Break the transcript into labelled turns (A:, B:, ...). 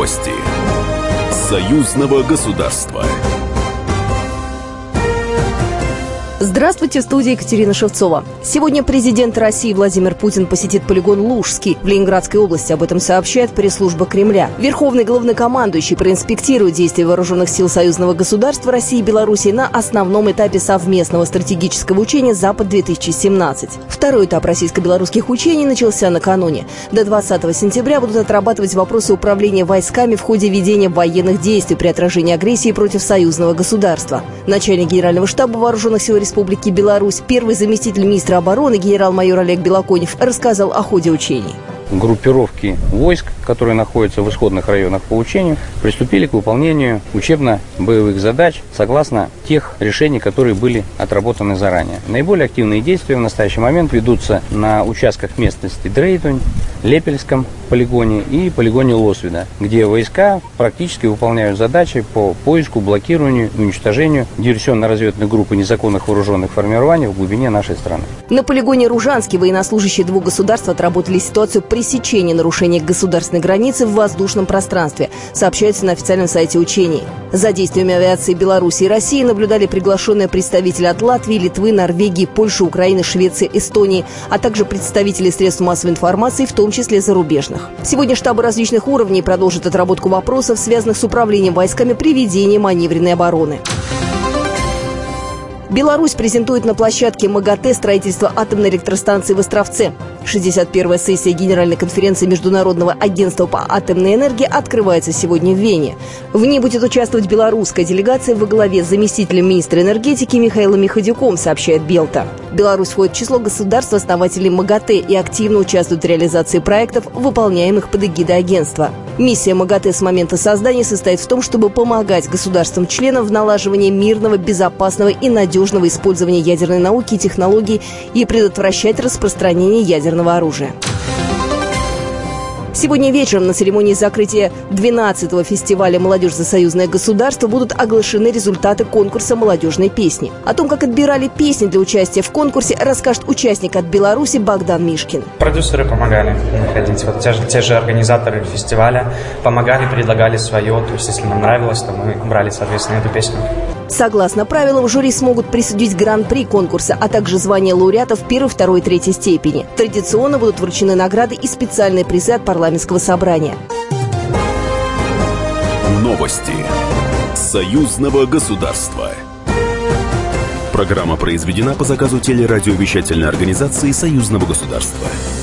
A: Новости союзного государства.
B: Здравствуйте, в студии Екатерина Шевцова. Сегодня президент России Владимир Путин посетит полигон Лужский в Ленинградской области. Об этом сообщает пресс-служба Кремля. Верховный главнокомандующий проинспектирует действия вооруженных сил союзного государства России и Беларуси на основном этапе совместного стратегического учения «Запад-2017». Второй этап российско-белорусских учений начался накануне. До 20 сентября будут отрабатывать вопросы управления войсками в ходе ведения военных действий при отражении агрессии против союзного государства. Начальник Генерального штаба вооруженных сил Республики Беларусь, первый заместитель министра обороны генерал-майор Олег Белоконев рассказал о ходе учений.
C: Группировки войск, которые находятся в исходных районах по учению, приступили к выполнению учебно-боевых задач согласно тех решений, которые были отработаны заранее. Наиболее активные действия в настоящий момент ведутся на участках местности Дрейтунь, Лепельском полигоне и полигоне Лосвида, где войска практически выполняют задачи по поиску, блокированию и уничтожению диверсионно-разведывательной группы незаконных вооруженных формирований в глубине нашей страны.
B: На полигоне Ружанский военнослужащие двух государств отработали ситуацию пресечения нарушения государственной границы в воздушном пространстве, сообщается на официальном сайте учений. За действиями авиации Беларуси и России наблюдали приглашенные представители от Латвии, Литвы, Норвегии, Польши, Украины, Швеции, Эстонии, а также представители средств массовой информации, в том числе зарубежных. Сегодня штабы различных уровней продолжат отработку вопросов, связанных с управлением войсками при ведении маневренной обороны. Беларусь презентует на площадке МАГАТЭ строительство атомной электростанции в Островце. 61-я сессия Генеральной конференции Международного агентства по атомной энергии открывается сегодня в Вене. В ней будет участвовать белорусская делегация во главе с заместителем министра энергетики Михаилом Миходюком, сообщает Белта. Беларусь входит в число государств-основателей МАГАТЭ и активно участвует в реализации проектов, выполняемых под эгидой агентства. Миссия МАГАТЭ с момента создания состоит в том, чтобы помогать государствам-членам в налаживании мирного, безопасного и надежного использования ядерной науки и технологий и предотвращать распространение ядерного оружия. Сегодня вечером на церемонии закрытия 12-го фестиваля «Молодежь за союзное государство» будут оглашены результаты конкурса молодежной песни. О том, как отбирали песни для участия в конкурсе, расскажет участник от Беларуси Богдан Мишкин.
D: Продюсеры помогали находить, те же организаторы фестиваля помогали, предлагали свое, то есть если нам нравилось, то мы брали, соответственно, эту песню.
B: Согласно правилам, жюри смогут присудить гран-при конкурса, а также звания лауреатов первой, второй и третьей степени. Традиционно будут вручены награды и специальные призы от парламентского собрания.
A: Новости союзного государства. Программа произведена по заказу телерадиовещательной организации союзного государства.